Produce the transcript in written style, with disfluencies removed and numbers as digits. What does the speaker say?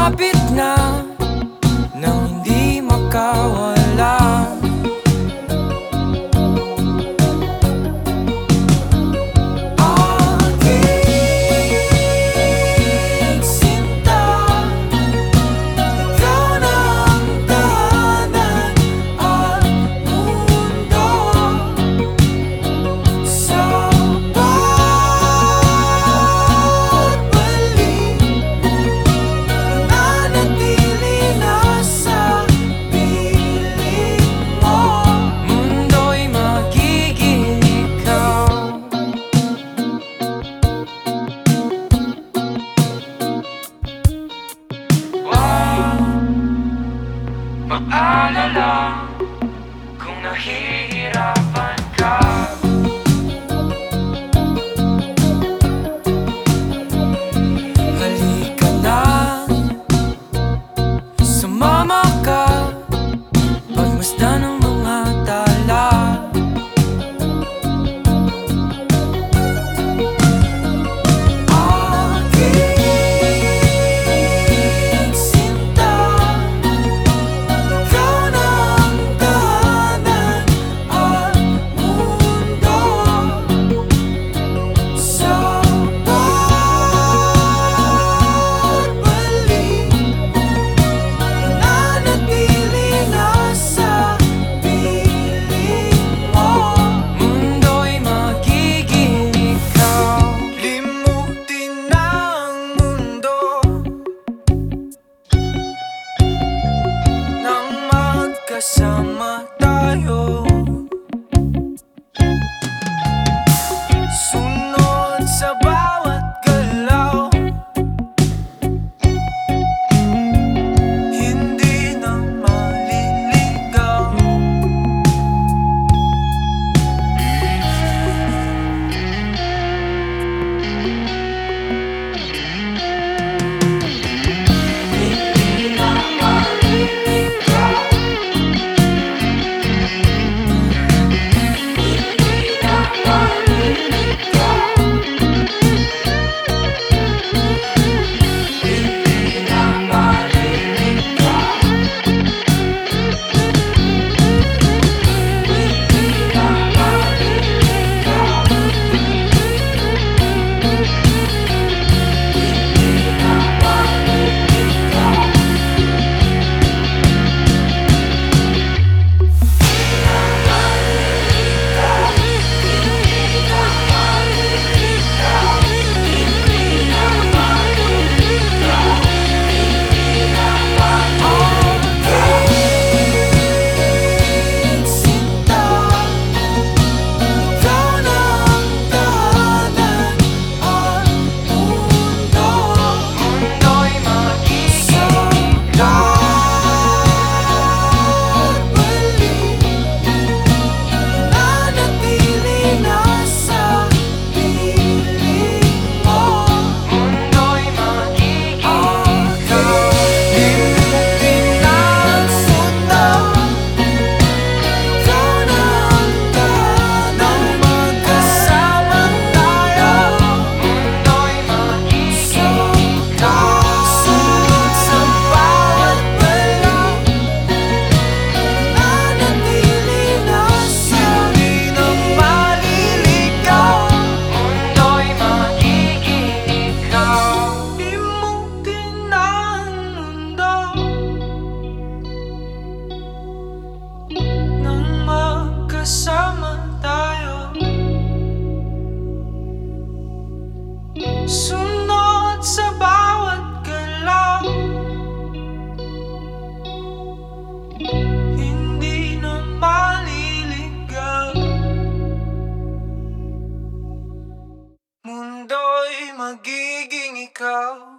Lumapit na nang hindi makawala. Aking sinta, ikaw na ang tahanan at mundo. Sa pagbalik, nananatili na sa piling mo. Mundo'y magiging ikaw. Huwag mag-alala kung nahihirapan ka. Halika na, sumama ka, pagmasdan ng mga tala. Aking sinta, ikaw na ang tahanan at mundo. Sa pagbalik, nananatili na sa piling mo. Mundo'y magiging ikaw. Limutin na ang mundo nang magkasama tayo. Sunod sa bawat galaw, hindi na maliligaw. Hindi na maliligaw. Hindi na maliligaw. Hindi na maliligaw. Hindi na maliligaw. Hindi na maliligaw. Aking sinta, ikaw na ang tahanan at mundo. Mundo'y magiging ikaw. Pagbalik, nananatili na sa piling mo. Mundo'y magiging ikaw. Limutin na ang sinta, ikaw na ang tahanan, magkasama tayo. Mundo'y magiging ikaw. Sunod sa bawat galaw, nananatili na sa hindi na maliligaw. Mundo'y magiging ikaw. Limutin na ang mundo nang magkasama tayo. Sunod sa bawat galaw, hindi na maliligaw. Mundo'y magiging ikaw.